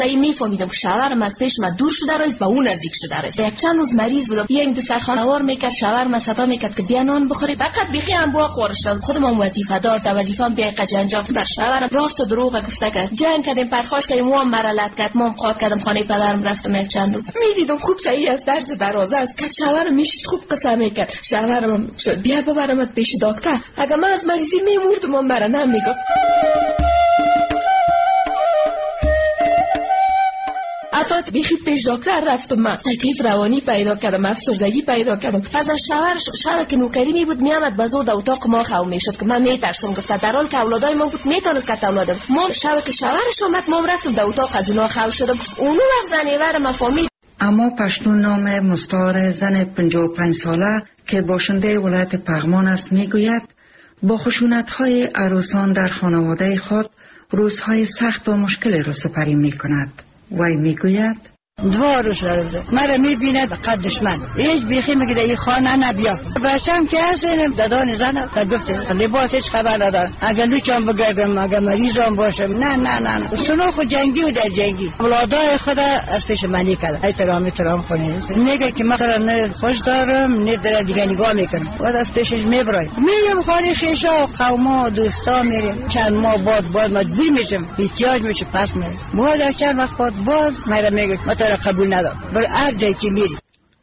ای میفهمیدم که شوهرم از پیش من دور شده است، به اون نزدیک شده است. یک چند روز مریض بودم، یک دسترخوان وار میکرد، شوهرم صدا میکرد که بیا نان بخوری، فقط بیخی هم با خورشتم. خودم وظیفه دار تا وظیفه‌ام بیا قجنجا بر شوهرم راست و دروغ گفته که جنگ کردیم، پرخاش کردیم، و مرلت کرد، مام قاد کردم خانه پدرم رفتم. یک چند روز میدیدم خوب صحیح است، درس درازه است که شوهرم میش خوب قسم میکرد. شوهرم شد بیا ببرمت پیش دکتر، اگه من از مریضی میمردم من برا نمیگم. حتی بیخی پیش دکتر رفتم، من تکلیف روانی پیدا کردم، افسردگی پیدا کردم. از شوهر که نوکری می بود میامد بازور در اتاق ما خو میشد که من میترسم. گفت در حال که اولادای ما بود میتونست که اولادم ما شب که شوهرش اومد ما رفتم در اتاق از اونا خو شدم. اونو وقت زنیور ما فهمید. اما پشتون نام مستعار زن 55 ساله که باشنده ولایت پغمان است میگوید با خشونت‌های عروسان در خانواده خود روزهای سخت و مشکل را سپری میکند. وی میگوید دو روز رفته مرا میبیند قدش من هیچ بیخی میگه در این خانه نبیا. بچم که هستیم دادان زن در گفته لباس هیچ خبر ندارم، اگر لوچم بگردم اگر مریضم باشم نه سنو خود جنگی و در جنگی اولادای خود از پیش منی کرد. احترام کنید میگه که مثلا نه خوش دارم نه در دیگه نگاه میکنم و از پیشش میبرای میرم خانه خیشا و قوما و دوستا میرم. چند ماه بعد مجبور میشم احتیاج میشه پس میرم. بعد چند وقت باز مرا میگه قبول ندارم بر هر جایی که میری.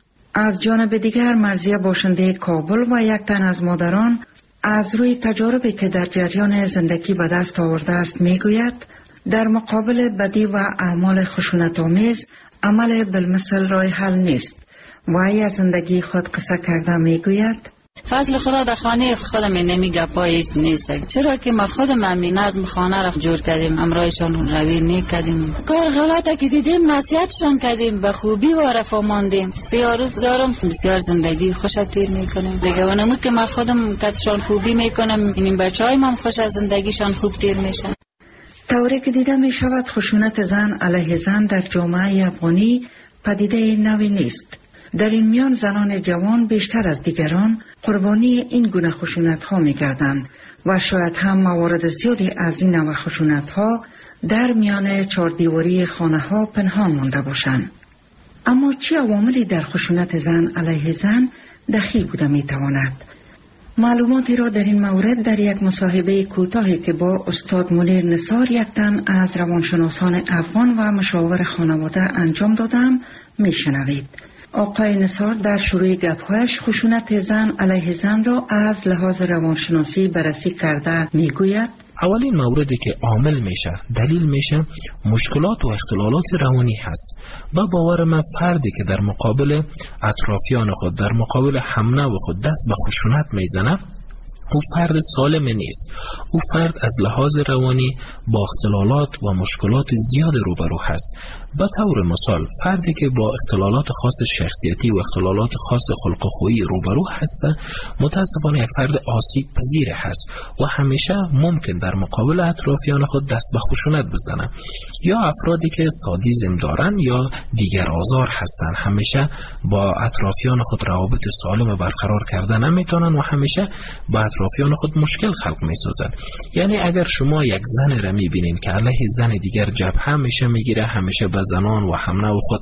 از جانب دیگر مرضیه باشنده کابل و یک تن از مادران از روی تجاربی که در جریان زندگی به دست آورده است میگوید در مقابل بدی و اعمال خشونت‌آمیز عمل بالمثل راه حل نیست. وی از زندگی خود قصه کرده میگوید فضل خدا در خانه خودم نمیگه پایش نیست، چرا که ما خودم همین نظم خانه را جور کردیم، امرایشان روی میکردیم، کار غلطه که دیدیم نصیحتشان کردیم، به خوبی و رفاه ماندیم. 3 روز دارم بسیار زندگی خوش تیر میکنیم دیگه، اونمو که ما خودم کتشان خوبی میکنم این بچهای من خوش از زندگیشان خوب تیر میشن. طوری که دیده می شود خشونت زن علیه زن در جامعه افغانی پدیده نوی نیست. در این میان زنان جوان بیشتر از دیگران قربانی این گونه خشونت ها می گردند و شاید هم موارد زیادی از این نوع خشونت ها در میان چهاردیواری خانه ها پنهان مانده باشند. اما چه عواملی در خشونت زن علیه زن دخیل بوده می تواند؟ معلوماتی را در این مورد در یک مصاحبه کوتاهی که با استاد منیر نثار یک تن از روانشناسان افغان و مشاور خانواده انجام دادم می شنوید. آقای نثار در شروع گپ‌هایش خشونت زن علیه زن را از لحاظ روانشناسی بررسی کرده میگوید اولین موردی که عامل میشه دلیل میشه مشکلات و اختلالات روانی هست و باور من فردی که در مقابل اطرافیان خود در مقابل همنو خود دست به خشونت میزنه او فرد سالم نیست. او فرد از لحاظ روانی با اختلالات و مشکلات زیاد روبرو هست. به طور مثال فردی که با اختلالات خاص شخصیتی و اختلالات خاص خلق و خویی روبرو هست متاسفانه یک فرد آسیب پذیر هست و همیشه ممکن در مقابل اطرافیان خود دست به خشونت بزنه. یا افرادی که سادیسم دارن یا دیگر آزار هستند همیشه با اطرافیان خود روابط سالم برقرار کردن نمیتونن و همیشه با اطرافیان خود مشکل خلق میسازن. یعنی اگر شما یک زن را میبینین که علیه زن دیگر جبهه همیشه میگیره، همیشه به زنان و همنو خود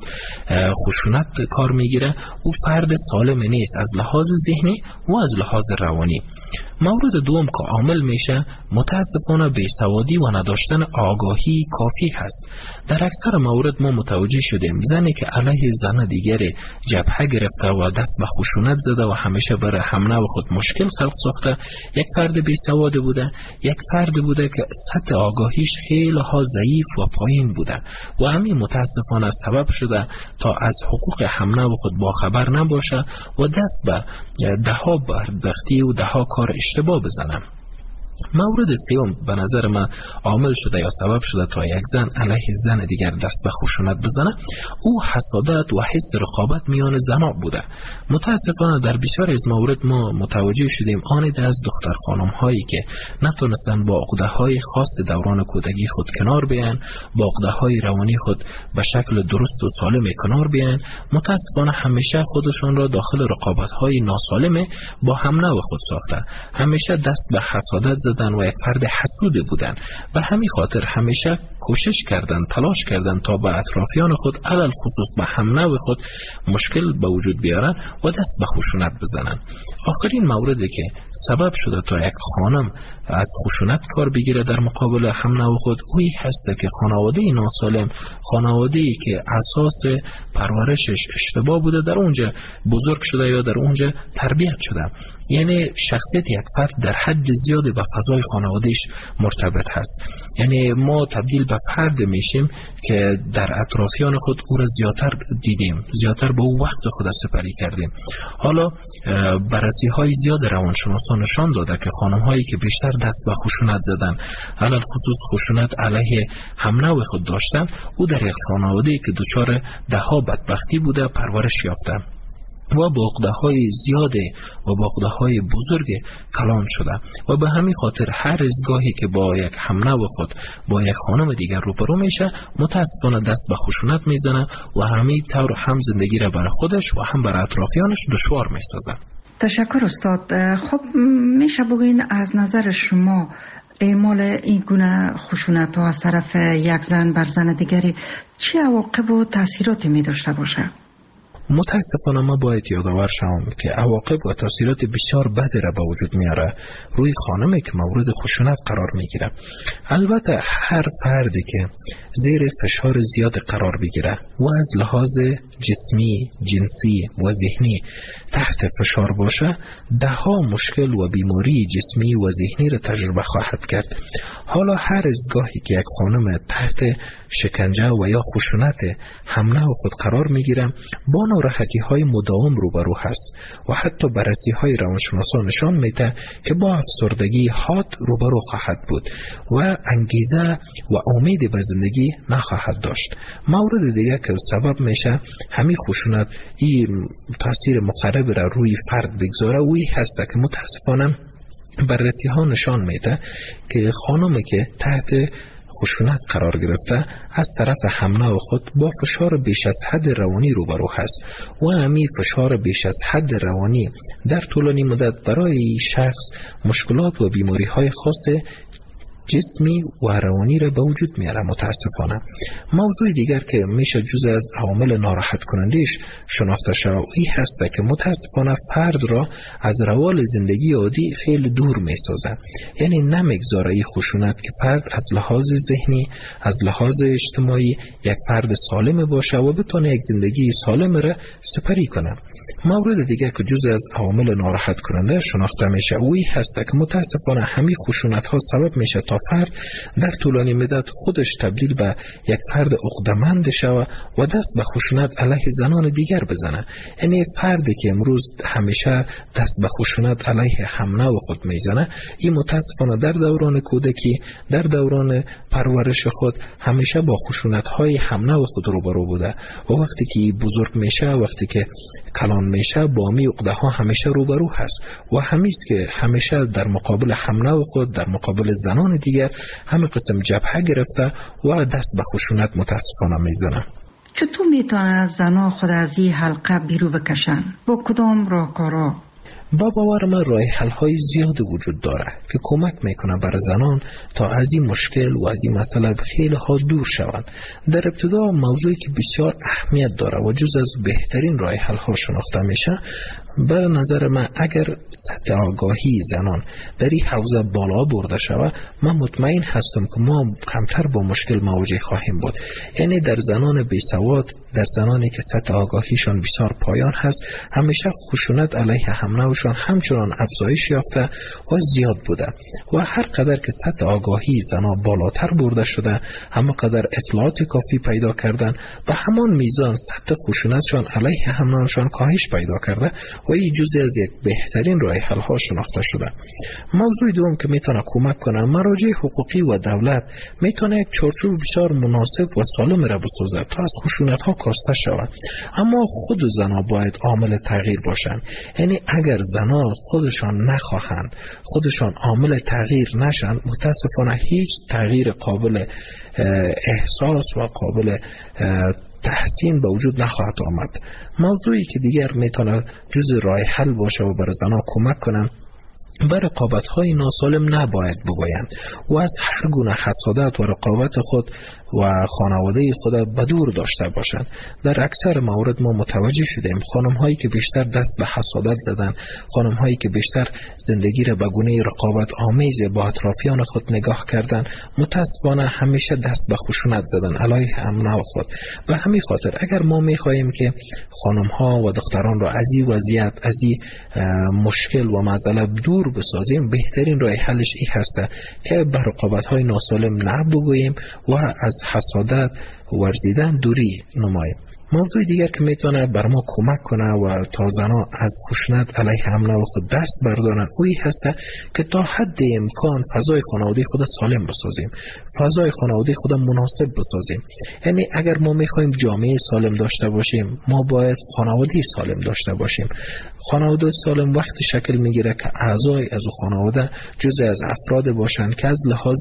خشونت کار میگیره، او فرد سالم نیست از لحاظ ذهنی و از لحاظ روانی. مورد دوم که عامل میشه متاسفانه بیسوادی و نداشتن آگاهی کافی هست. در اکثر مورد ما متوجه شدیم زنی که علیه زن دیگر جبهه گرفته و دست به خشونت زده و همیشه برای همنو خود مشکل خلق ساخته یک فرد بیسواد بوده، یک فرد بوده که سطح آگاهیش خیلی ها ضعیف و پایین بوده و همین متاسفانه سبب شده تا از حقوق همنو خود باخبر نباشه و دست به دهها بدبختی و دهها کار اشتباه بزنم. مورد سوم به نظر من عامل شده یا سبب شده تا یک زن علیه زن دیگر دست به خشونت بزنه او حسادت و حس رقابت میان زنها بوده. متاسفانه در بسیار از مورد ما متوجه شدیم آنید از دختر خانم هایی که نتونستن با عقده های خاص دوران کودکی خود کنار بیان، با عقده های روانی خود به شکل درست و سالم کنار بیان، متاسفانه همیشه خودشان را داخل رقابت های ناسالم با همنو خود ساخته، همیشه دست به حسادت زدن و یک فرد حسود بودن. به همین خاطر همیشه کوشش کردن، تلاش کردن تا به اطرافیان خود علل خصوص به همنوع خود مشکل به وجود بیارن و دست به خشونت بزنن. آخرین موردی که سبب شده تا یک خانم از خشونت کار بگیره در مقابل همنوع خود اوی هست که خانواده ناسالم، خانواده‌ای که اساس پرورشش اشتباه بوده در اونجا بزرگ شده یا در اونجا تربیت شده. یعنی شخصیت یک فرد در حد زیادی به فضای خانوادهش مرتبط هست. یعنی ما تبدیل به فرد میشیم که در اطرافیان خود او را زیادتر دیدیم، زیادتر به او وقت خود سپری کردیم. حالا بررسی های زیاد روانشناسان نشان داده که خانم هایی که بیشتر دست به خشونت زدن، علل خصوص خشونت علیه همنوع خود داشتن، او در یک خانواده‌ای که دچار ده‌ها بدبختی بوده پرورش یافته و با عقده‌های زیاد و با عقده‌های بزرگ کلان شده و به همین خاطر هر از گاهی که با یک همنوع خود با یک خانم دیگر روبرو میشه متاسفانه دست به خشونت میزنه و همین طور هم زندگی را برای خودش و هم برای اطرافیانش دشوار میسازه. تشکر استاد. خب میشه بگوین از نظر شما اعمال این گونه خشونت ها از طرف یک زن بر زن دیگری چه عواقب و تاثیراتی می داشته باشه؟ متاسفانه ما باید یادآور شوم که عواقب و تاثیرات بسیار بدی را به وجود میاره روی خانمی که مورد خشونت قرار میگیره. البته هر فردی که زیر فشار زیاد قرار بگیره و از لحاظ جسمی، جنسی و ذهنی تحت فشار باشه، ده‌ها مشکل و بیماری جسمی و ذهنی را تجربه خواهد کرد. حالا هر از گاهی که یک خانم تحت شکنجه و یا خشونت همنوع خود قرار میگیره با ناراحتی های مداوم روبرو هست و حتی بررسی های روانشناسان نشان میده که با افسردگی حاد روبرو خواهد بود و انگیزه و امید به زندگی نخواهد داشت. مورد دیگه که سبب میشه همین خشونت این تاثیر مخرب را روی فرد بگذاره وی هست که متاسفانه بررسی ها نشان میده که خانمی که تحت خشونت قرار گرفته از طرف همنوع خود با فشار بیش از حد روانی روبرو هست و همین فشار بیش از حد روانی در طولانی مدت برای شخص مشکلات و بیماری های خاص جسمی و روانی را به وجود میاره. متاسفانه موضوع دیگر که میشه جزء از عوامل ناراحت کنندهش شناخته شود این هست که متاسفانه فرد را از روال زندگی عادی خیلی دور میسازه. یعنی نمیگذاره این خشونت که فرد از لحاظ ذهنی، از لحاظ اجتماعی یک فرد سالم باشه و بتونه یک زندگی سالم را سپری کنه. مورد دیگر که جزء از عوامل ناراحت کننده شناخته میشه اوی هست که متاسفانه همین خشونت ها سبب میشه تا فرد در طولانی مدت خودش تبدیل به یک فرد عقده‌مند شود و دست به خشونت علیه زنان دیگر بزنه. یعنی فردی که امروز همیشه دست به خشونت علیه همنوع خود میزنه این متاسفانه در دوران کودکی، در دوران پرورش خود همیشه با خشونت های همنوع خود روبرو بوده و وقتی که بزرگ میشه، وقتی که کلان میشه با می عقده ها همیشه روبرو هست و همیست که همیشه در مقابل همنوع خود، در مقابل زنان دیگر همه قسم جبهه گرفته و دست به خشونت متاسفانه میزنه. چطور میتونه زنها خود از این حلقه بیرون بکشن؟ با کدام راهکارها؟ با باور من راه حل های زیاد وجود داره که کمک میکنه بر زنان تا از این مشکل و از این مسئله خیلی ها دور شوند. در ابتدا موضوعی که بسیار اهمیت داره و جز از بهترین راه حل ها شناخته میشه، بر نظر من اگر سطح آگاهی زنان در این حوزه بالا برده شود، من مطمئن هستم که ما کمتر با مشکل مواجه خواهیم بود. یعنی در زنان بیسواد، در زنانی که سطح آگاهیشان بسیار پایان هست، همیشه خشونت علیه همنوعشان همچنان افزایش یافته و زیاد بوده و هر قدر که سطح آگاهی زنان بالاتر برده شده، همه قدر اطلاعات کافی پیدا کردن و همان میزان سطح خشونتشان علیه همنوعشان کاهش پیدا کرده و این جزئی از یک بهترین راه حل ها شناخته شده. موضوع دوم که میتونه کمک کنه، مراجع حقوقی و دولت میتونه یک چارچوب بسیار مناسب و سالم را بسازه تا از خشونت ها کاسته شود. اما خود زنها باید عامل تغییر باشند. یعنی اگر زنها خودشان نخواهند، خودشان عامل تغییر نشن، متاسفانه هیچ تغییر قابل احساس و قابل تحسین به وجود نخواهد آمد. موضوعی که دیگر میتونه جز راه حل باشه و برای زنها کمک کنم، بر رقابت‌های ناسالم نباید بگویند و از هر گونه حسادت و رقابت خود و خانواده خود به دور داشته باشند. در اکثر موارد ما متوجه شدیم خانم‌هایی که بیشتر دست به حسادت زدند، خانم‌هایی که بیشتر زندگی را به گونه رقابت آمیز با اطرافیان خود نگاه کردند، متأسفانه همیشه دست به خشونت زدند علیه همنوع خود. و همین خاطر اگر ما می‌خواهیم که خانم‌ها و دختران را از این وضعیت، از این مشکل و معضله دور بسازیم، بهترین راه حلش این هست که به رقابت‌های ناسالم نه بگوییم و از حسادت ورزیدن دوری نماییم. موضوع دیگر که میتونه بر ما کمک کنه و تا زنها از خشونت علیه همنوع خود دست بردارن اوی هسته که تا حد امکان فضای خانواده خود سالم بسازیم، فضای خانواده خود مناسب بسازیم. یعنی اگر ما میخوایم جامعه سالم داشته باشیم، ما باید خانواده سالم داشته باشیم. خانواده سالم وقتی شکل میگیره که اعضای از خانواده جزء از افراد باشند که از لحاظ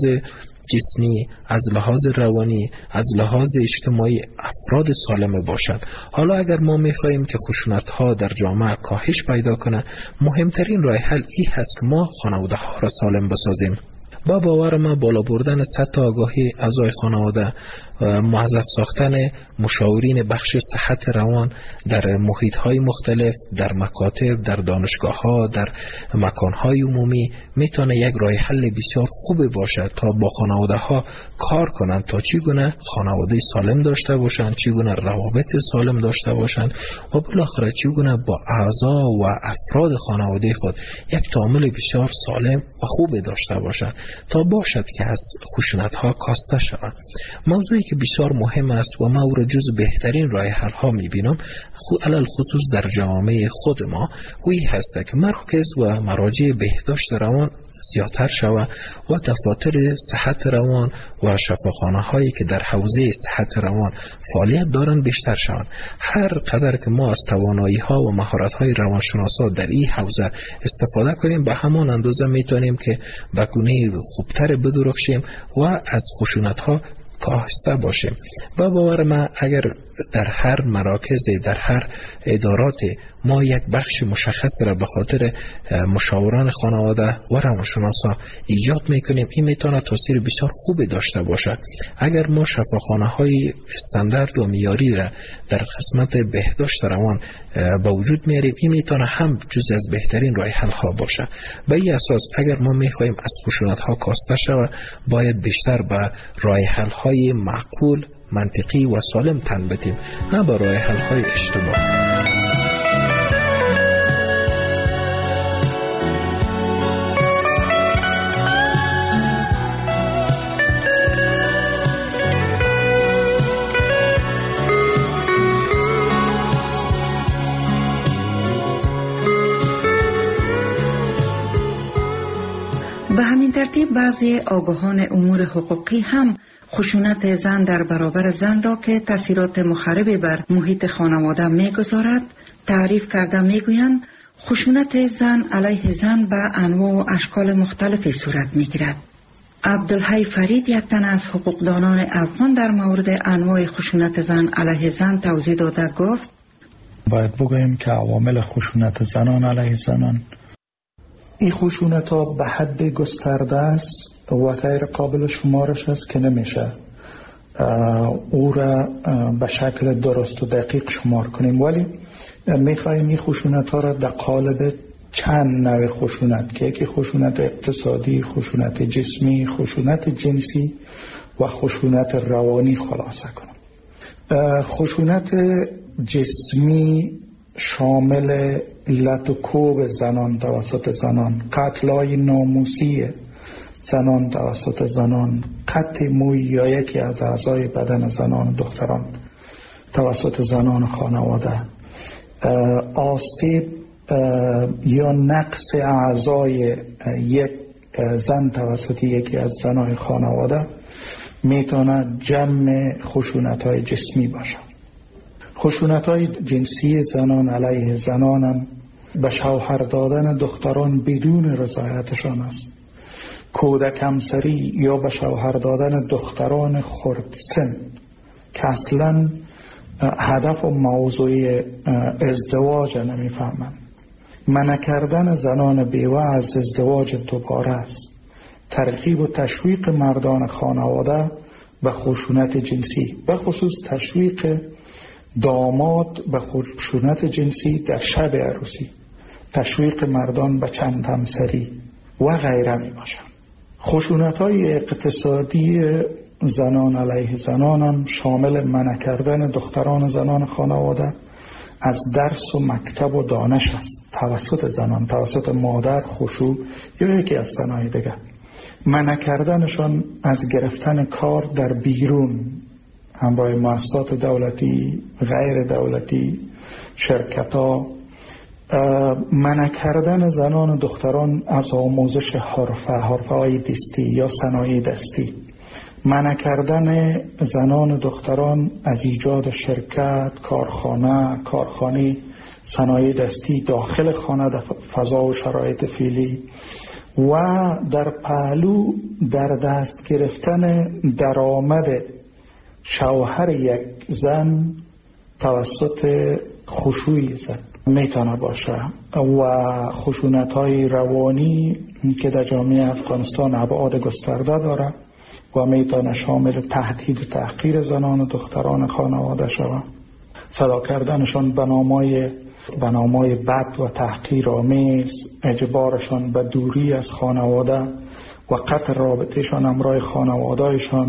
جسمی، از لحاظ روانی، از لحاظ اجتماعی افراد سالم باشند. حالا اگر ما میخواهیم که خشونت ها در جامعه کاهش پیدا کنه، مهمترین راه حل این هست که ما خانواده ها را سالم بسازیم. با باور ما بالا بردن سطح آگاهی اعضای خانواده، موظف ساختن مشاورین بخش صحت روان در محیط‌های مختلف، در مکاتب، در دانشگاه‌ها، در مکان‌های عمومی میتونه یک راه حل بسیار خوب باشد تا با خانواده‌ها کار کنند تا چگونه خانواده سالم داشته باشند، چگونه روابط سالم داشته باشند و بالاخره چگونه با اعضا و افراد خانواده خود یک تعامل بسیار سالم و خوب داشته باشند تا باشد که از خشونت‌ها کاسته شوند. موضوعی که بسیار مهم است و ما او را جز بهترین راه حل ها می‌بینم، علل خصوص در جامعه خود ما، اوی هست که مرکز و مراجع بهداشت روان زیادتر شود و دفاتر صحت روان و شفاخانه هایی که در حوزه صحت روان فعالیت دارند بیشتر شوند. هر قدر که ما از توانایی ها و مهارت های روانشناسا در این حوزه استفاده کنیم، به همان اندازه میتونیم که به گونه خوبتر بدرخشیم و از خشونت ها کاهسته باشیم. و باور من اگر در هر مراکز، در هر ادارات ما یک بخش مشخص را به خاطر مشاوران خانواده و روانشناسا ایجاد میکنیم، این میتونه تاثیر بسیار خوبی داشته باشد. اگر ما شفاخانه های استاندارد و معیاری را در قسمت بهداشت روان به وجود میاریم، این میتونه هم جز از بهترین راه حل ها باشه. به این اساس اگر ما میخواهیم از خشونت ها کاسته شود، باید بیشتر به راه حل های معقول، منطقی و سالم تن بدیم، نه به راه حل های اشتباه. به همین ترتیب بعضی آگاهان امور حقوقی هم خشونت زن در برابر زن را که تاثیرات مخربی بر محیط خانواده می‌گذارد تعریف کرده می‌گویند خشونت زن علیه زن به انواع و اشکال مختلفی صورت می‌گیرد. عبدالحی فرید، یک تن از حقوقدانان افغان، در مورد انواع خشونت زن علیه زن توضیح داده گفت: باید بگوییم که عوامل خشونت زنان علیه زنان، این خشونت ها به حد گسترده است و غیر قابل شمارش است که نمیشه او را به شکل درست و دقیق شمار کنیم، ولی میخواییم این خشونت ها را در قالب چند نوع خشونت که یکی خشونت اقتصادی، خشونت جسمی، خشونت جنسی و خشونت روانی خلاصه کنیم. خشونت جسمی شامل لط و کوب زنان توسط زنان، قتل‌های ناموسی زنان توسط زنان، قطع موی یا یکی از اعضای بدن زنان دختران توسط زنان خانواده، آسیب یا نقص اعضای یک زن توسط یکی از زنان خانواده میتونه جمع خشونت‌های جسمی باشه. خشونت‌های جنسی زنان علیه زنان هم به شوهر دادن دختران بدون رضایتشان است. کودک همسری یا به شوهر دادن دختران خردسن که اصلا هدف و موضوع ازدواج نمیفهمند. منع کردن زنان بیوه از ازدواج دوباره است. ترغیب و تشویق مردان خانواده به خشونت جنسی، به خصوص تشویق داماد به خشونت جنسی در شب عروسی، تشویق مردان به چند همسری و غیره می باشند. خشونت‌های اقتصادی زنان علیه زنان هم شامل منع کردن دختران زنان خانواده از درس و مکتب و دانش است توسط زنان، توسط مادر، خشوع یا یکی از زنای دیگر. منع کردنشان از گرفتن کار در بیرون همراه مؤسسات دولتی، غیر دولتی، شرکت‌ها. منع کردن زنان و دختران از آموزش حرفه‌های دستی یا صنایع دستی. منع کردن زنان و دختران از ایجاد شرکت، کارخانه، صنایع دستی داخل خانه در فضا و شرایط فعلی و در پهلو در دست گرفتن درآمد شوهر یک زن توسط خشوع زن میتونه باشه و خشونت‌های روانی که در جامعه افغانستان ابعاد گسترده داره و میتونه شامل تهدید و تحقیر زنان و دختران خانواده شود، صدا کردنشان به نامای بد و تحقیرآمیز، اجبارشان به دوری از خانواده و قطع رابطهشان همراه خانوادهشان،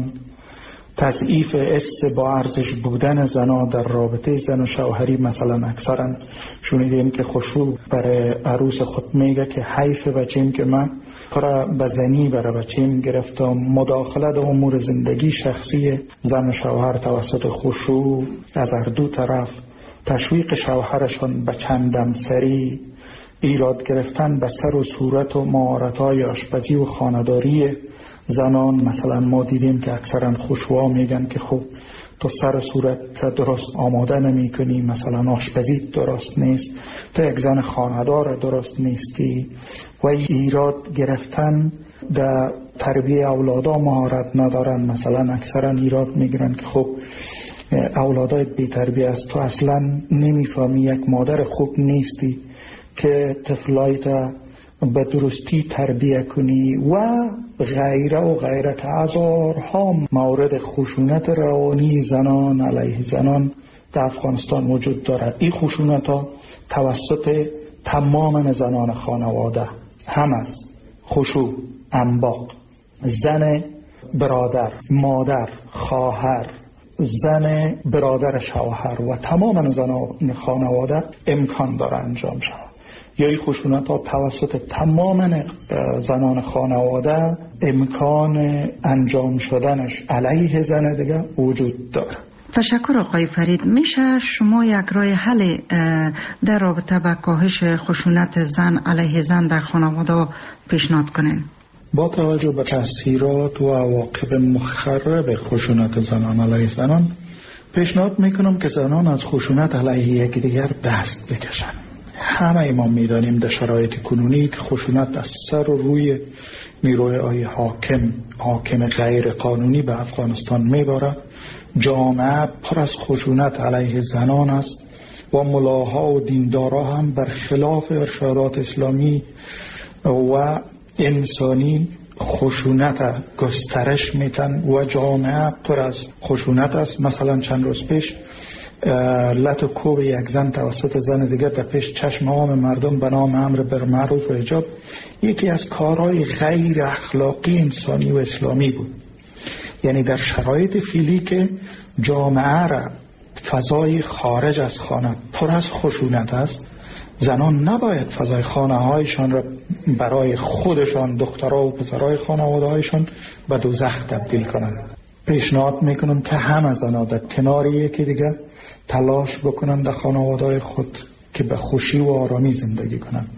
تضعیف حس با ارزش بودن زنا در رابطه زن و شوهری. مثلا اکثرا شنیدیم که خشوع برای عروس خود میگه که حیف بچیم که من کار بزنی برای بچیم گرفتم. مداخله در امور زندگی شخصی زن و شوهر توسط خشوع از هر دو طرف، تشویق شوهرشان به چندم سری، ایراد گرفتن به سر و صورت و مهارت‌های آشپزی و خانه‌داری زنان. مثلا ما دیدیم که اکثرا خشوعا میگن که خب تو سر صورت درست آماده نمی کنی، مثلا آشپزی درست نیست، تو یک زن خانه‌دار درست نیستی. و ایراد گرفتن در تربیه اولادا مهارت ندارن. مثلا اکثرا ایراد میگیرن که خب اولادایت بی تربیه است، تو اصلا نمیفهمی، یک مادر خوب نیستی که طفلایت به درستی تربیه کنی و غیره که هزارها مورد خشونت روانی زنان علیه زنان در افغانستان وجود دارد. این خشونت ها توسط تمام زنان خانواده هم است. خشوع، انباق، زن برادر، مادر، خواهر، زن برادر شوهر و تمام زنان خانواده امکان داره انجام شود. یا این خشونت ها توسط تمام زنان خانواده امکان انجام شدنش علیه زن دیگه وجود داره. تشکر آقای فرید. میشه شما یک راه حل در رابطه با کاهش خشونت زن علیه زن در خانواده پیشنهاد کنین؟ با توجه به تاثیرات و عواقب مخرب خشونت زنان علیه زنان پیشنهاد میکنم که زنان از خشونت علیه یکدیگر دست بکشن. همه ما میدانیم در شرایط کنونی که خشونت از سر و روی نیروهای حاکم غیر قانونی به افغانستان میباره. جامعه پر از خشونت علیه زنان است و ملاها و دیندارا هم برخلاف ارشادات اسلامی و انسانی خشونت گسترش میتن و جامعه پر از خشونت است. مثلا چند روز پیش لط و کوب یک زن توسط زن دیگر در پیش چشم عام مردم به نام امر بالمعروف و حجاب یکی از کارهای غیر اخلاقی انسانی و اسلامی بود. یعنی در شرایط فعلی که جامعه را فضای خارج از خانه پر از خشونت است، زنان نباید فضای خانه هایشان را برای خودشان، دخترها و پسرهای خانواده هایشان به دوزخ تبدیل کنند. پیشنهاد میکنم که همه زنان در کنار یکی دیگه تلاش بکنند در خانواده خود که به خوشی و آرامی زندگی کنند.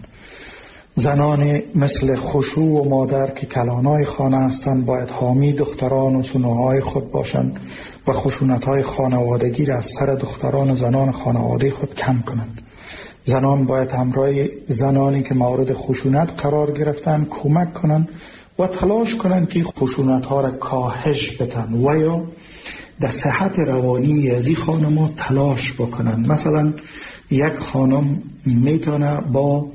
زنان مثل خشوع و مادر که کلانای خانه هستند باید حامی دختران و سنوهای خود باشند و خشونت‌های خانوادگی را از سر دختران و زنان خانواده خود کم کنند. زنان باید همراه زنانی که مورد خشونت قرار گرفتن کمک کنند و تلاش کنند که خشونت‌ها را کاهش بدن و یا در صحت روانی از این خانم‌ها تلاش بکنند. مثلا یک خانم میتونه با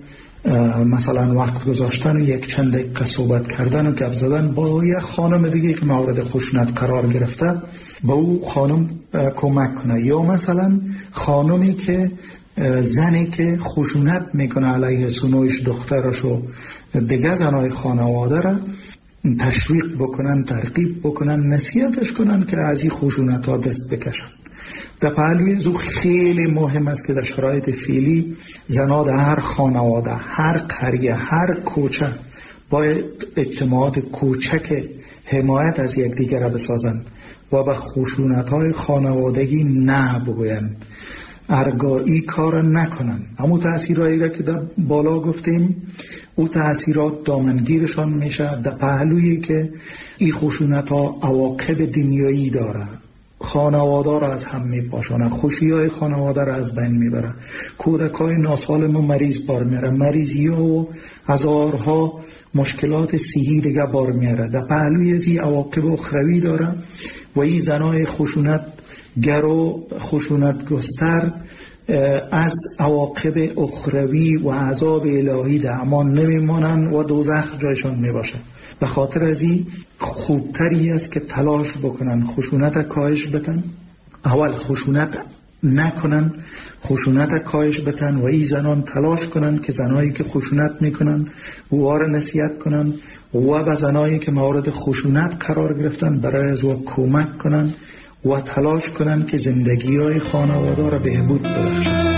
مثلا وقت گذاشتن و یک چند دقیقه صحبت کردن و گپ زدن با یک خانم دیگه که مورد خشونت قرار گرفته با او خانم کمک کنه. یا مثلا خانمی که زنی که خشونت میکنه علیه سنویش دخترش و دیگه زنای خانواده را تشویق بکنن، ترغیب بکنن، نصیحتش کنن که از این خشونت ها دست بکشن. در پهلوی زو خیلی مهم است که در شرایط فعلی زنها در هر خانواده، هر قریه، هر کوچه باید اجتماعات کوچک حمایت از یکدیگر را بسازن و به خشونت های خانوادگی نه بگوین، ارگایی کار نکنن. همون تأثیرهایی را که در بالا گفتیم او تأثیرات دامنگیرشان میشه در پهلویی که این خشونت ها عواقب دنیایی داره، خانواده را از هم میپاشانه، خوشی های خانواده را از بین میبره، کودکای ناسالم و مریض بار میره، مریضی و هزارها مشکلات صحی دیگه بار میره. در پهلوی از این عواقب اخروی داره و این زنای خشونت گر و خشونت گستر از عواقب اخروی و عذاب الهی در امان نمیمانن و دوزخ جایشان میباشه. به خاطر از این خوبتری است که تلاش بکنن خشونت کاهش بتن، اول خشونت نکنن، خشونت کاهش بتن و این زنان تلاش کنن که زنایی که خشونت میکنن اوار نصیحت کنن و به زنایی که مورد خشونت قرار گرفتن برای از او کمک کنن و تلاش کنن که زندگی های خانواده را بهبود ببخشن.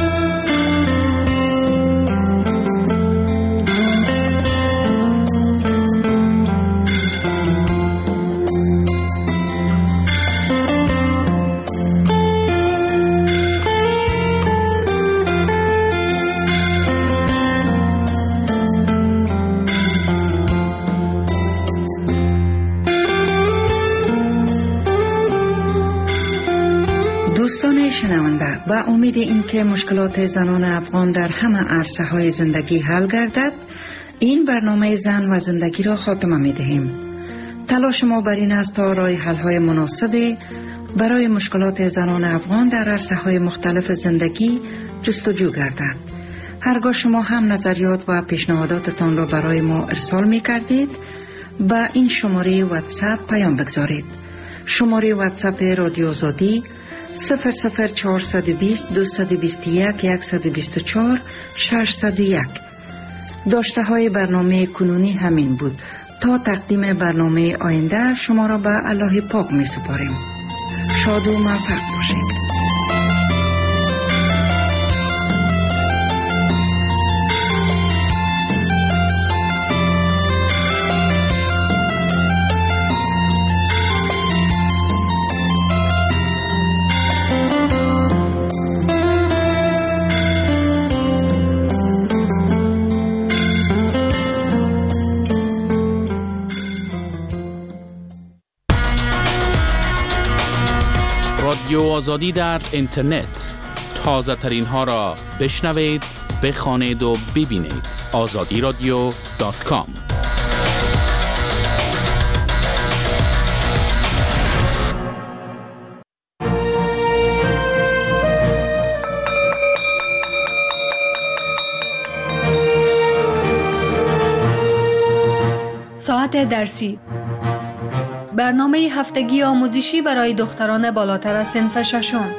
دوستان شنونده، با امید اینکه مشکلات زنان افغان در همه عرصه‌های زندگی حل گردد، این برنامه زن و زندگی را خاتمه می‌دهیم. تلاش ما بر این است تا راه حل‌های مناسب برای مشکلات زنان افغان در عرصه‌های مختلف زندگی جستجو گردد. هرگاه شما هم نظریات و پیشنهاداتتان را برای ما ارسال می‌کردید، با این شماره واتساپ پیام بگذارید. شماره واتساپ رادیو آزادی 00420 221 124 601. داشته های برنامه کنونی همین بود. تا تقدیم برنامه آینده شما را به الله پاک می سپاریم. شاد و موفق باشید. رادیو آزادی در اینترنت، تازه ترین ها را بشنوید، بخوانید و ببینید. azadiradio.com. ساعت درسی، برنامه هفتگی آموزشی برای دختران بالاتر از صنف ششم.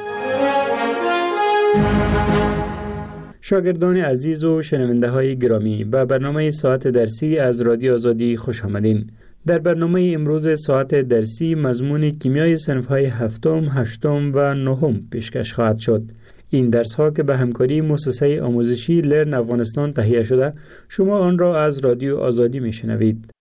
شاگردان عزیز و شنونده های گرامی، به برنامه ساعت درسی از رادیو آزادی خوش آمدین. در برنامه امروز ساعت درسی مضمون کیمیای صنف های هفتم، هشتم و نهم پیشکش خواهد شد. این درس ها که به همکاری مؤسسه آموزشی لرن افغانستان تهیه شده، شما آن را از رادیو آزادی میشنوید.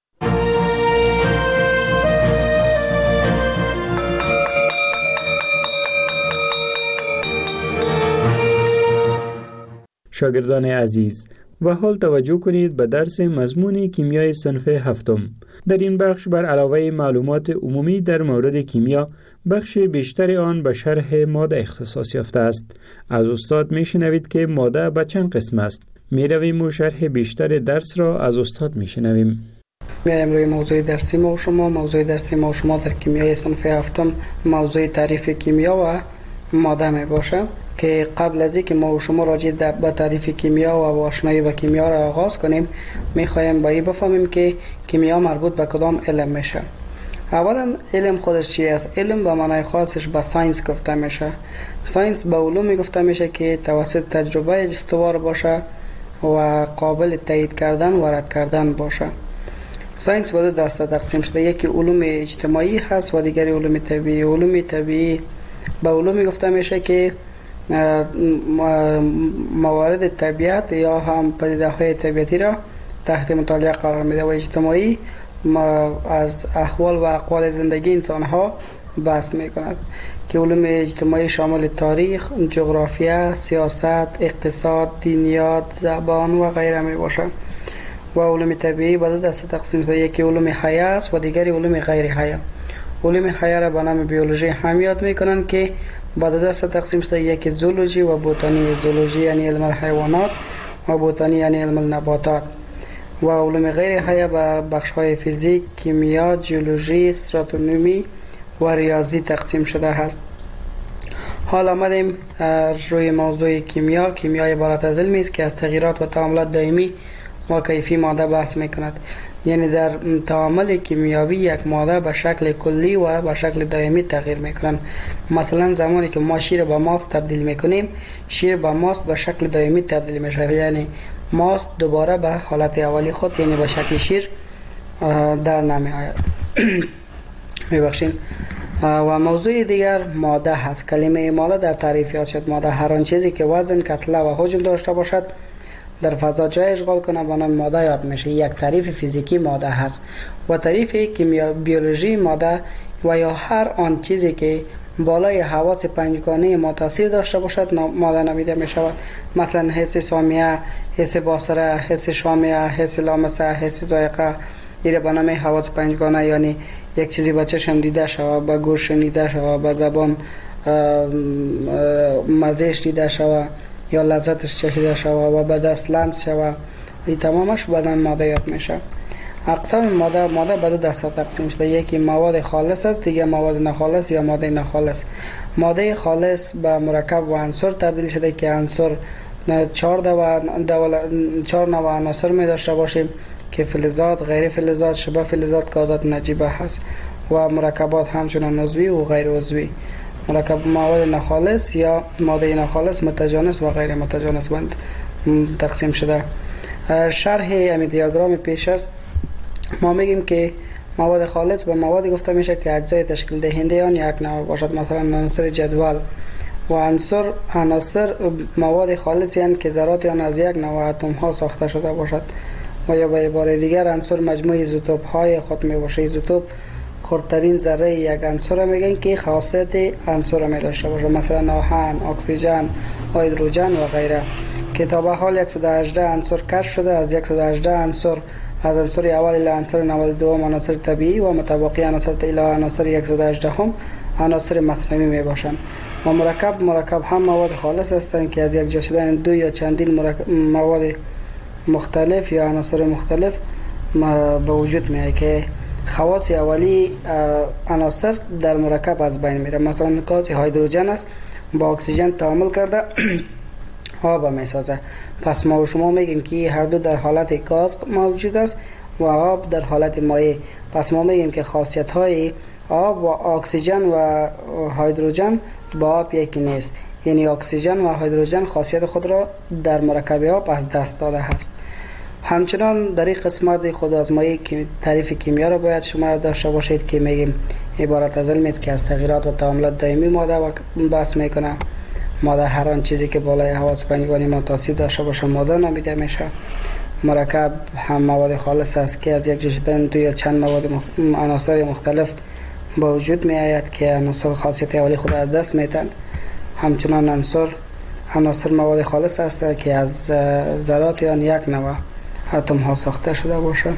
شاگردان عزیز، و حال توجه کنید به درس مضمون کیمیای صنف هفتم. در این بخش بر علاوه معلومات عمومی در مورد کیمیا، بخش بیشتر آن به شرح ماده اختصاص یافته است. از استاد میشنوید که ماده به چند قسم است. میرویم و شرح بیشتر درس را از استاد میشنویم. امروز موضوع درسی ما و شما در کیمیای صنف هفتم موضوع تعریف کیمیا و ماده می باشه. که قبل از اینکه ما و شما راجع به تعریف کیمیا و آشنایی با کیمیا را آغاز کنیم میخوایم با این بفهمیم که کیمیا مربوط به کدام علم میشه. اولا علم خودش چی است؟ علم به معنای خاصش به ساینس گفته میشه. ساینس به علومی گفته میشه که توسط تجربه استوار باشه و قابل تایید کردن و رد کردن باشه. ساینس به دو دسته تقسیم شده، یکی علوم اجتماعی هست و دیگری علوم طبیعی. علوم طبیعی به علومی گفته میشه که موارد طبیعت یا هم پدیده های طبیعتی را تحت مطالعه قرار میده و اجتماعی از احوال و اقوال زندگی انسان ها بحث میکند که علوم اجتماعی شامل تاریخ، جغرافیا، سیاست، اقتصاد، دینیات، زبان و غیره می باشه. و علوم طبیعی به دو دسته تقسیم شده، یکی علوم حیه است و دیگری علوم غیر حیه. علوم حیه را به نام بیولوژی هم یاد میکنند که به دو دسته تقسیم شده، یکی زولوژی و بوتانی. زولوژی یعنی علم الحیوانات و بوتانی یعنی علم النباتات. و علوم غیر حیه به بخش‌های فیزیک، کیمیا، جیولوژی، استراتومی و ریاضی تقسیم شده است. حال آمدیم روی موضوع کیمیا. کیمیا عبارت از علمی است که از تغییرات و تعاملات دائمی و کیفی ماده بحث میکند. یعنی در تعامل کیمیاوی یک ماده به شکل کلی و به شکل دائمی تغییر میکنند. مثلا زمانی که ما شیر به ماست تبدیل میکنیم، شیر به ماست به شکل دائمی تبدیل میشه، یعنی ماست دوباره به حالت اولی خود یعنی به شکل شیر در نمی آید. میبخشین. و موضوع دیگر ماده هست. کلمه ماده در تعریف یاد شد. ماده هر آن چیزی که وزن، کتله و حجم داشته باشد در فضا جای اشغال کنه به نام ماده یاد میشه. یک تعریف فیزیکی ماده هست. و تعریف کیمیا بیولوژی ماده و یا هر آن چیزی که بالای حواس پنجگانه ما تاثیر داشته باشد ماده نامیده می شود. مثلا حس سامیه، حس بصره، حس شامه، حس لامسه، حس ذائقه. این به نام حواس پنجگانه، یعنی یک چیزی با چشم دیده شود، با گوش شنیده شود، با زبان مزهش دیده شود یا لذتش چشیده شود و به دست لمس شود. این تمامش به نام ماده یاد میشه. اقسام ماده به دو دسته تقسیم شده، یکی مواد خالص است، دیگه مواد ناخالص یا ماده ناخالص. ماده خالص به مرکب و عنصر تبدیل شده که عنصر 4 نوع عناصر می داشته باشیم که فلزات، غیر فلزات، شبه فلزات، گازات نجیبه هست و مرکبات همچنان عضوی و غیر عضوی. مرکب مواد ناخالص یا ماده ناخالص متجانس و غیر متجانس بند تقسیم شده. شرح همین دیاگرام پیش است. ما میگیم که مواد خالص به موادی گفته میشه که اجزای تشکیل دهنده آن یک نوع باشد، مثلا عناصر جدول. و عناصر مواد خالصی هستند که ذرات آن از یک نوع اتم ها ساخته شده باشد. و یا به عباره دیگر عنصر مجموعه ایزوتوپ های خود می باشه. ایزوتوپ خردترین ذره یک عنصر میگن که خاصیت عنصر می داشته باشه، مثلا آهن، اکسیژن، هیدروژن و غیره. که تا به حال 118 عنصر کشف شده. از 118 عنصر از عنصر اول الی عنصر 92 عناصر طبیعی و متبقی عناصر الی عناصر 118 هم عناصر مصنوعی می باشند. و مرکب هم مواد خالص هستند که از یک جا شدن دو یا چندین مواد مختلف یا عناصر مختلف به وجود میاد که خواص اولی عناصر در مرکب از بین میره. مثلا گاز هیدروژن است، با اکسیژن تعامل کرده آب میسازه. پس ما و شما میگیم که هر دو در حالت گاز موجود است و آب در حالت مایع. پس ما میگیم که خاصیت های آب و اکسیژن و هیدروژن با آب یکی نیست، یعنی اکسیژن و هیدروژن خاصیت خود را در مرکب آب از دست داده است. همچنان در این قسمت خود آزمایی که تعریف کیمیا را باید شما یاد داشته باشید که میگیم عبارت از علمی است که از تغییرات و تعاملات دائمی ماده بحث میکنه. ماده هر آن چیزی که بالای حواس پنجگانه ما تاثیر داشته باشه ماده نامیده میشه. مرکب هم مواد خالص است که از یک جا شدن دو یا چند عناصر مختلف با وجود می آید که عناصر خاصیت اولی خود از دست میدن. همچنان عناصر مواد خالص است که از ذرات آن یک نوع اتم ها ساخته شده باشند.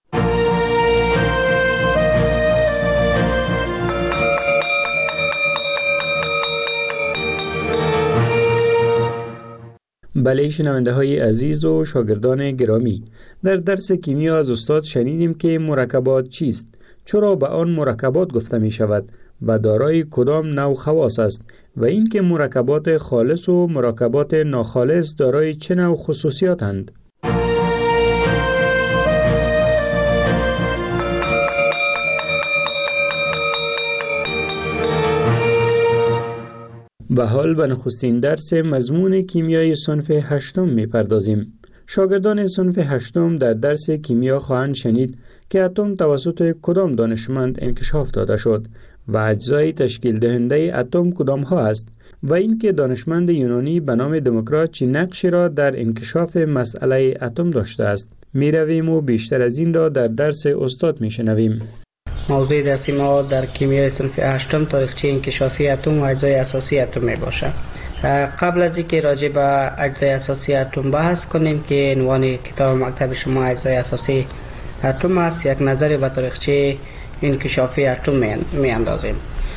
بله شنونده های عزیز و شاگردان گرامی، در درس کیمیا از استاد شنیدیم که مرکبات چیست، چرا به آن مرکبات گفته می شود و دارای کدام نوع خواص است و اینکه مرکبات خالص و مرکبات ناخالص دارای چه نوع خصوصیاتند. و حال به نخستین درس مضمون کیمیای صنف 8 میپردازیم. شاگردان صنف 8 در درس کیمیا خواهند شنید که اتم توسط کدام دانشمند انکشاف داده شد و اجزای تشکیل دهنده اتم کدام ها است و اینکه دانشمند یونانی به نام دموکرات چه نقشی را در انکشاف مسئله اتم داشته است. می رویم و بیشتر از این را در درس استاد می شنویم. موضوع درسی ما در کیمیای صنف 8 تاریخچه انکشافی اتم و اجزای اساسی اتم می باشد. قبل از اینکه راجع به اجزای اساسی اتم بحث کنیم که عنوان کتاب مکتب شما اجزای اساسی اتم است، یک نظری به تاریخچه انکشافی اتم می اندازیم.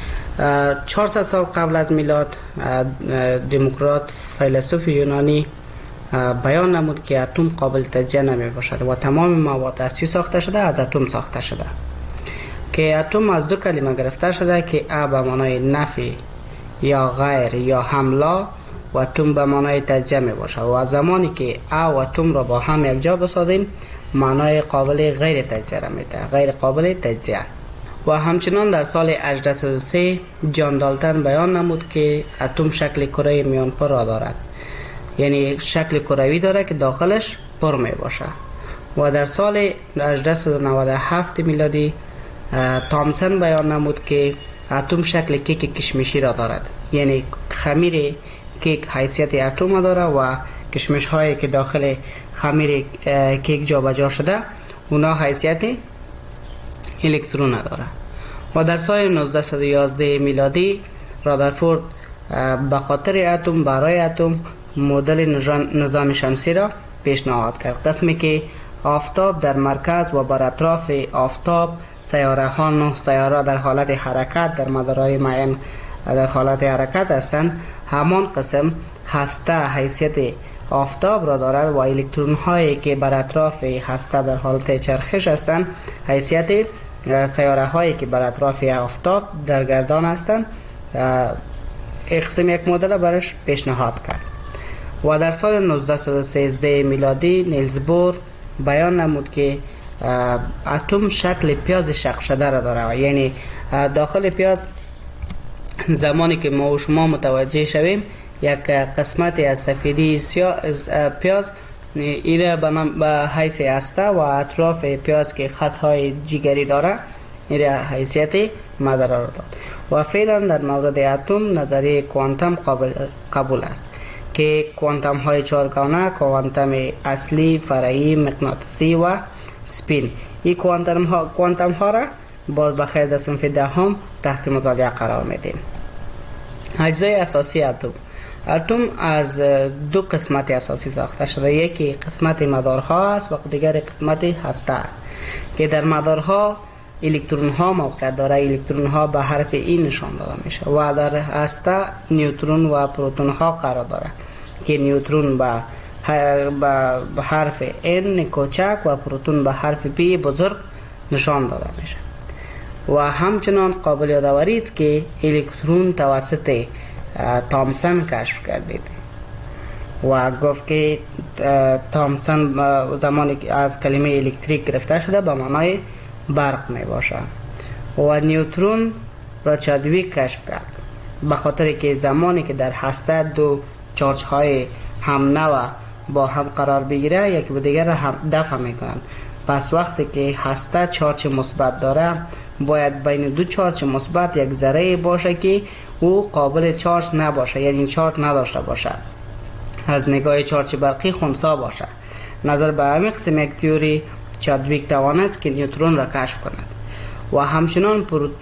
400 سال قبل از میلاد دموکرات فیلسوف یونانی بیان نمود که اتم قابل تجزیه نمی باشد و تمام مواد هستی ساخته شده از اتم ساخته شده، که اتم از دو کلمه گرفته شده که ا به معنای نفی یا غیر یا حمله و اتم به معنای تجزیه می باشد و زمانی که ا و اتم را با هم یک جا بسازیم معنای قابل غیر تجزیه را میده، غیر قابل تجزیه. و همچنان در سال 1803 جان دالتن بیان نمود که اتم شکل کره میانپر را دارد، یعنی شکل کروی داره که داخلش پر می باشه. و در سال 1897 میلادی تامسون بیان نمود که اتم شکل کیک کشمشی را دارد، یعنی خمیر کیک حیثیت اتم داره و کشمش هایی که داخل خمیر کیک جابجا شده اونا حیثیت الکترون داره. و در سال 1911 میلادی رادرفورد به خاطر اتم برای اتم مدل نظام شمسی را پیشنهاد کرد، قسمی که آفتاب در مرکز و بر اطراف آفتاب سیاره ها 9 سیاره در حالت حرکت در مدارهای معین در حالت حرکت هستند. همان قسم هسته حیثیت آفتاب را دارد و الکترون هایی که بر اطراف هسته در حالت چرخش هستند حیثیت سیاره هایی که بر اطراف آفتاب در گردان هستند. یک مدل برش پیشنهاد کرد. و در سال 1913 میلادی نیلز بور بیان نمود که اتم شکل پیاز شق شده را داره، یعنی داخل پیاز زمانی که ما و شما متوجه شویم یک قسمت از سفیدی پیاز ایره به حیث هسته و اطراف پیاز که خطهای جگری داره ایره حیثیت مدار را داد. و فعلا در مورد اتم نظریه کوانتم قبول است که کوانتم های چارگانه، کوانتم اصلی، فرعی، مغناطیسی و سپین، این کوانتم ها را باز بخیر در صنف 10 تحت مطالعه قرار میدیم. اجزای اساسی اتم از دو قسمت اساسی ساخته شده، یکی قسمت مدارها است و دیگر قسمت هسته است که در مدارها الکترون ها موقعیت داره. الکترون ها به حرف ای نشان داده میشه و در هسته نیوترون و پروتون ها قرار داره که نیوترون به حرف N کوچک و پروتون به حرف P بزرگ نشان داده میشه. و همچنان قابل یادآوری است که الکترون توسط تامسون کشف گردید و گفت که تامسون زمانی که از کلمه الکتریک گرفته شده به معنای برق می باشه. و نیوترون را چادویک کشف کرد به خاطر که زمانی که در هسته دو چارج های هم نوع با هم قرار بگیره یکی به دیگر هم دفع میکنند. پس وقتی که هسته چارج مثبت داره باید بین دو چارج مثبت یک ذره باشه که او قابل چارج نباشه، یعنی چارج نداشته باشه، از نگاه چارج برقی خنثی باشه. نظر به همین قسم یک تئوری چادویک توانست که نیوترون را کشف کند. و همچنان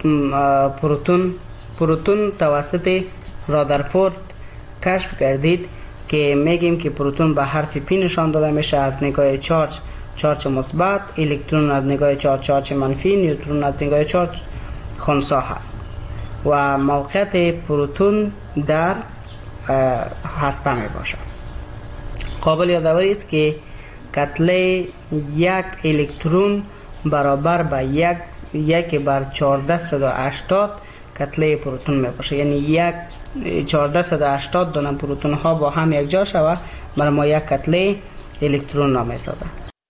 پروتون توسط رادرفورد کشف گردید که میگیم که پروتون به حرف پی نشان داده میشه از نگاه چارج مثبت، الکترون از نگاه چارج منفی، نیوترون از نگاه چارج خنثی هست. و موقعیت پروتون در هسته می باشد. قابل یادآوری است که کتله یک الکترون برابر به 1/1480 کتله پروتون می باشه. یعنی یک 1480 دانه پروتون ها با هم یک جا شوه برای ما یک کتله الکترون نام سازه.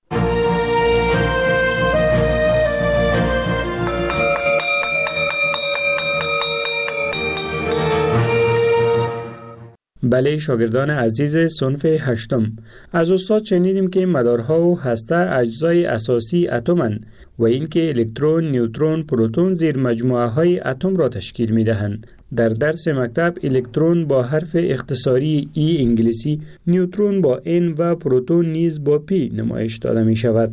بله شاگردان عزیز صنف هشتم، از استاد شنیدیم که مدارها و هسته اجزای اساسی اتم‌اند و اینکه الکترون، نیوترون، پروتون زیر مجموعه های اتم را تشکیل می دهند. در درس مکتب الکترون با حرف اختصاری ای انگلیسی، نیوترون با N و پروتون نیز با P نمایش داده می شود.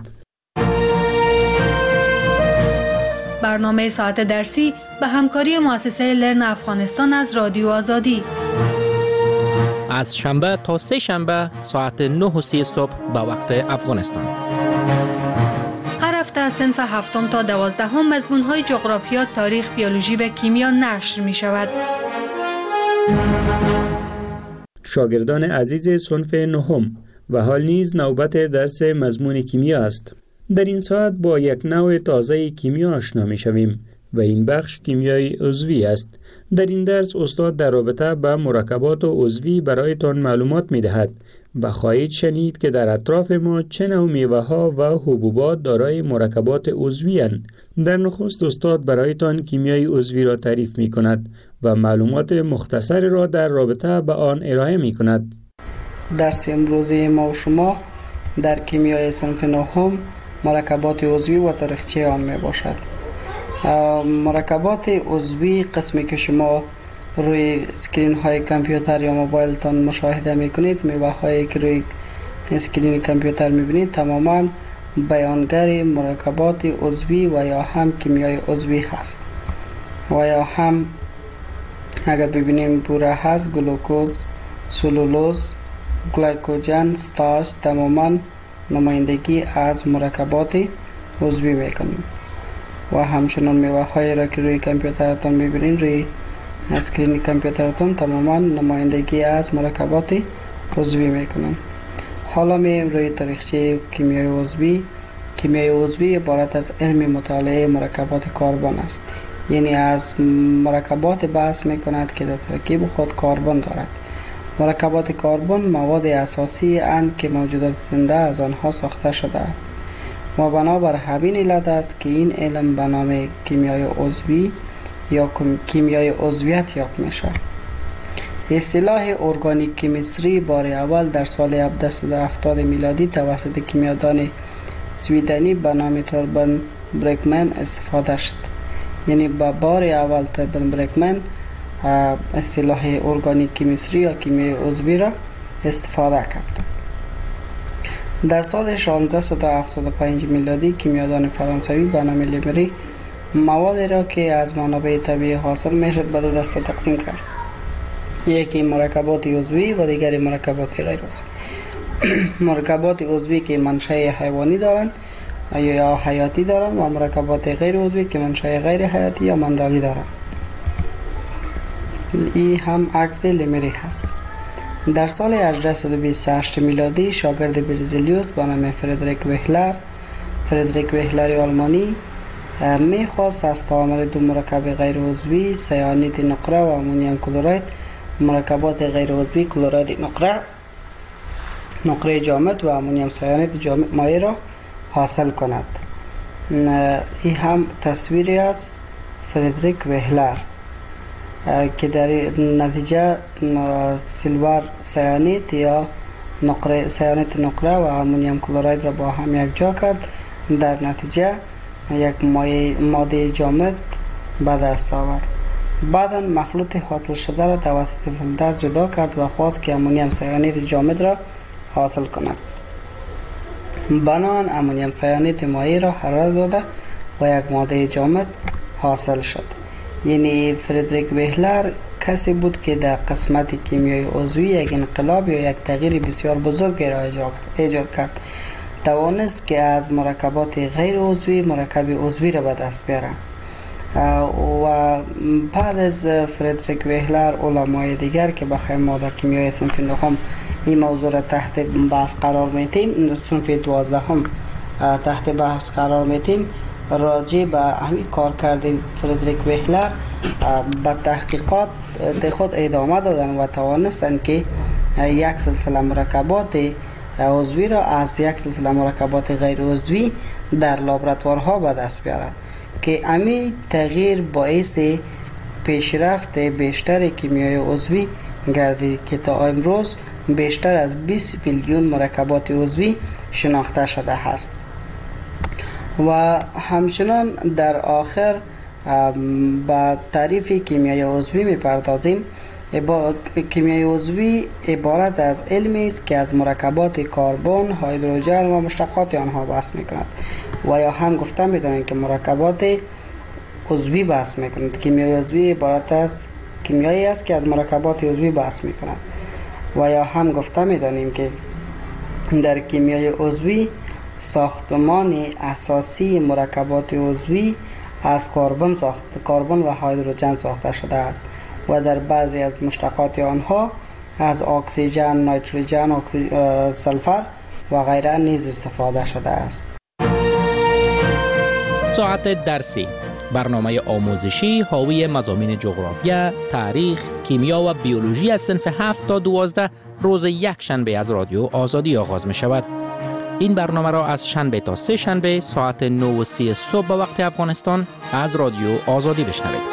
برنامه ساعت درسی به همکاری مؤسسه لرن افغانستان از رادیو آزادی از شنبه تا سه شنبه ساعت 9:30 صبح به وقت افغانستان. هر هفته از صنف هفتم تا 12 مضمون‌های جغرافیا، تاریخ، بیولوژی و کیمیا نشر می شود. شاگردان عزیز صنف نهم و حال نیز نوبت درس مضمون کیمیا است. در این ساعت با یک نوع تازه کیمیا آشنا می شویم و این بخش کیمیای عضوی است. در این درس استاد در رابطه با مرکبات عضوی برایتان معلومات می دهد و خواهید شنید که در اطراف ما چه نوع میوه ها و حبوبات دارای مرکبات عضوی اند. در نخست استاد برایتان کیمیای عضوی را تعریف می کند و معلومات مختصر را در رابطه با آن ارائه می کند. درس امروزی ما و شما در کیمیای صنف نهم مرکبات عضوی و تاریخچه آن می باشد. مرکبات عضوی قسمی که شما روی اسکرین های کامپیوتر یا موبایل تان مشاهده میکنید، میوه هایی که روی اسکرین کامپیوتر میبینید تماما بیانگر مرکبات عضوی و یا هم کیمیای عضوی هست. و یا هم اگر ببینیم بوره هست، گلوکوز، سلولوز، گلیکوژن، ستارچ تماما نمایندگی از مرکبات عضوی میکنیم. و همچنان میوه هایی را که روی کامپیوترتان میبینین، روی اسکرین کامپیوترتان تماما نمایندگی از مرکبات عضوی میکنن. حالا میایم روی تاریخچه کیمیای عضوی. کیمیای عضوی عبارت از علم مطالعه مرکبات کربن است. یعنی از مرکبات بحث میکند که در ترکیب خود کربن دارد. مرکبات کربن مواد اساسی اند که موجودات زنده از آنها ساخته شده است. و بنابر همین علت است که این علم به نام کیمیای عضوی یا کیمیای عضویت یاد میشه. اصطلاح ارگانیک کیمیستری بار اول در سال 1770 میلادی توسط کیمیادان سویدنی به نام توربن برکمن استفاده شد. یعنی به بار اول توربن برکمن اصطلاح ارگانیک کیمیستری یا کیمیای عضوی را استفاده کرد. در سال 1675 میلادی کیمیادان فرانسوی به نام لیمری موادی را که از منابع طبیعی حاصل میشد به دو دسته تقسیم کرد. یکی مرکبات عضوی و دیگری مرکبات غیر عضوی. مرکبات عضوی که منشأ حیوانی دارند یا حیاتی دارند و مرکبات غیر عضوی که منشأ غیر حیاتی یا منرالی دارند. این هم عکس لیمری هست. در سال 1828 میلادی شاگرد برزیلیوس به نام فردریک وهلر آلمانی میخواست از تعامل دو مرکب غیر عضوی سیانید نقره و امونیم کلورید مرکبات غیر عضوی کلورید نقره جامد و امونیم سیانید جامد مایع را حاصل کند. این هم تصویری از فردریک وهلر که در نتیجه سیلور سیانید یا سیانید نقره و امونیم کلورید را با هم یک جا کرد. در نتیجه یک ماده جامد به دست آورد. بعدا مخلوط حاصل شده را توسط فیلتر جدا کرد و خواست که امونیم سیانید جامد را حاصل کند. بنابراین امونیم سیانید مایع را حرارت داده و یک ماده جامد حاصل شد. یعنی فردریک وهلر کسی بود که در قسمت کیمیای عضوی یک انقلاب یا یک تغییر بسیار بزرگ را ایجاد کرد. توانست که از مرکبات غیر عضوی مرکب عضوی را به دست بیاره. و بعد از فردریک وهلر علمای دیگر که بخیر ما در کیمیای صنف نهم این موضوع را تحت بحث قرار میتیم، صنف 12 هم تحت بحث قرار میتیم، راجع به همین کار کرده فردریک وهلر به تحقیقات خود ادامه دادن و توانستن که یک سلسله مرکبات عضوی را از یک سلسله مرکبات غیر عضوی در لابراتوارها به دست بیارد که امی تغییر باعث پیشرفت بیشتر کیمیای عضوی گردید که تا امروز بیشتر از 20 میلیون مرکبات عضوی شناخته شده است. و همچنان در آخر با تعریف کیمیای عضوی می‌پردازیم. کیمیای عضوی عبارت از علمی است که از مرکبات کربن، هیدروژن و مشتقات آنها بحث می‌کند و یا هم گفته می‌دانیم که مرکبات عضوی بحث می‌کند. کیمیای عضوی عبارت از کیمیایی است که از مرکبات عضوی بحث می‌کند و یا هم گفته می‌دانیم که در کیمیای عضوی ساختمان اساسی مرکبات عضوی از کربن و هیدروژن ساخته شده است و در بعضی از مشتقات آنها از اکسیژن، نیتروژن، سلفر و غیره نیز استفاده شده است. ساعت درسی، برنامه آموزشی حاوی مضامین جغرافیا، تاریخ، کیمیا و بیولوژی از صنف 7 تا 12 روز یک شنبه از رادیو آزادی آغاز می شود. این برنامه را از شنبه تا سه شنبه ساعت 9:30 صبح به وقت افغانستان از رادیو آزادی بشنوید.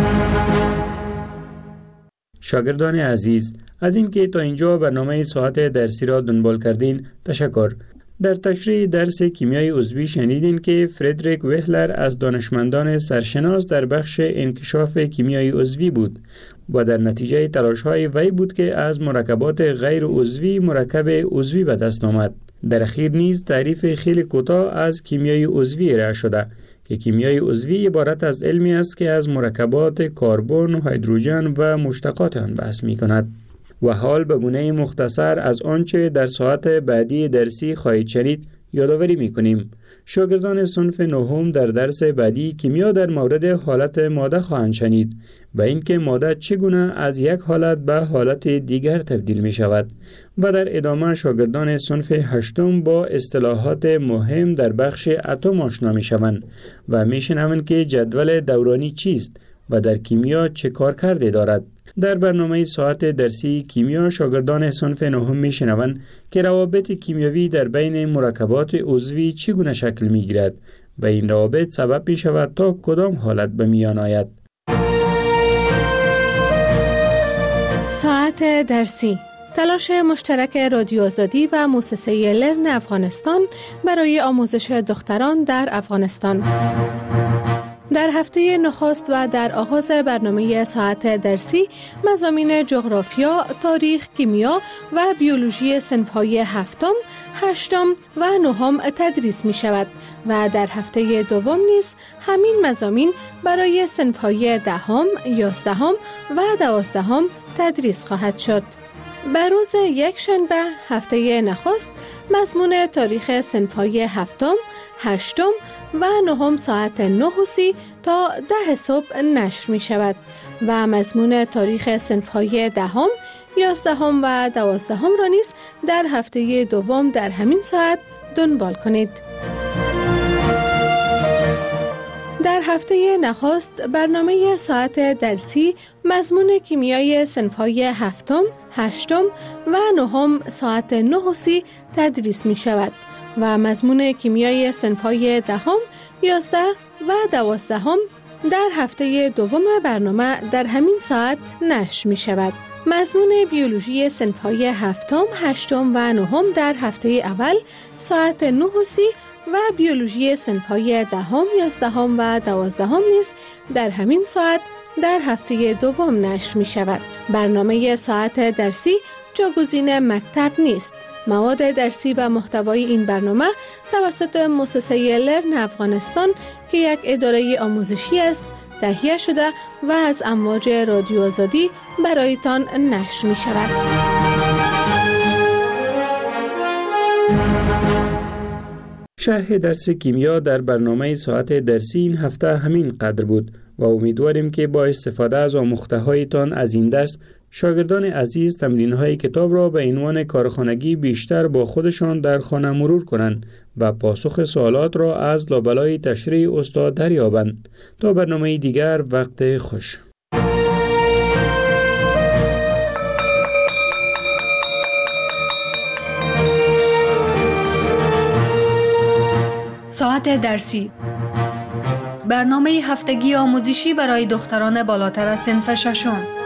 شاگردان عزیز، از اینکه تا اینجا برنامه ساعت درسی را دنبال کردین تشکر. در تشریح درس کیمیای عضوی شنیدین که فردریک وهلر از دانشمندان سرشناس در بخش انکشاف کیمیای عضوی بود و در نتیجه تلاش‌های وی بود که از مرکبات غیر عضوی مرکب عضوی به دست آمد. در اخیر نیز تعریف خیلی کوتاه از کیمیای عضوی ارائه شده که کیمیای عضوی عبارت از علمی است که از مرکبات کربن و هیدروژن و مشتقات آن بحث می‌کند. و حال به گونه مختصر از آنچه در ساعت بعدی درسی خواهید شنید یادآوری می‌کنیم. شاگردان صنف نهم در درس بعدی کیمیا در مورد حالت ماده خواهند شنید و اینکه ماده چگونه از یک حالت به حالت دیگر تبدیل می شود و در ادامه شاگردان صنف هشتم با اصطلاحات مهم در بخش اتم آشنا می شوند و می شنوند که جدول دورانی چیست و در کیمیا چه کار کرده دارد. در برنامه ساعت درسی کیمیا شاگردان صنف نهم می‌شنوند که روابط کیمیایی در بین مرکبات عضوی چگونه شکل می‌گیرد و این روابط سبب می‌شود تا کدام حالت به میان آید. ساعت درسی، تلاش مشترک رادیو آزادی و مؤسسه لرن افغانستان برای آموزش دختران در افغانستان. در هفته نخست و در آغاز برنامه ساعت درسی مضامین جغرافیا، تاریخ، کیمیا و بیولوژی صنف‌های هفتم، هشتم و نهم تدریس می شود و در هفته دوم نیز همین مضامین برای صنف‌های دهم، یازدهم و دوازدهم تدریس خواهد شد. بر روز یک شنبه هفته نخست مضمون تاریخ صنف‌های هفتم، هشتم و نهم ساعت 9:30 تا 10 صبح نشر می شود و مضمون تاریخ صنف‌های دهم، یازدهم و دوازدهم را نیز در هفته دوم در همین ساعت دنبال کنید. در هفته نخست برنامه ساعت درسی مضمون کیمیای صنف‌های هفتم، هشتم و نهم ساعت 9:30 تدریس می شود و مضمون کیمیای صنف‌های دهم، 11 و 12 در هفته دوم برنامه در همین ساعت نشر می شود. مضمون بیولوژی صنف‌های هفتم، هشتم و نهم در هفته اول ساعت 9:30 و بیولوژی صنف‌های دهم، 11 و 12 نیز در همین ساعت در هفته دوم نشر می شود. برنامه ساعت درسی جاگزین مکتب نیست. مواد درسی و محتوای این برنامه توسط مؤسسه لرن افغانستان که یک اداره آموزشی است تهیه شده و از امواج رادیو آزادی برایتان نشر می شود. شرح درس کیمیا در برنامه ساعت درسی این هفته همین قدر بود و امیدواریم که با استفاده از آموخته هایتان از این درس شاگردان عزیز تمرین‌های کتاب را به عنوان کارخانگی بیشتر با خودشان در خانه مرور کنند و پاسخ سوالات را از لابلای تشریح استاد دریابند. تا برنامه دیگر، وقت خوش. ساعت درسی، برنامه هفتگی آموزشی برای دختران بالاتر از صنف ششم.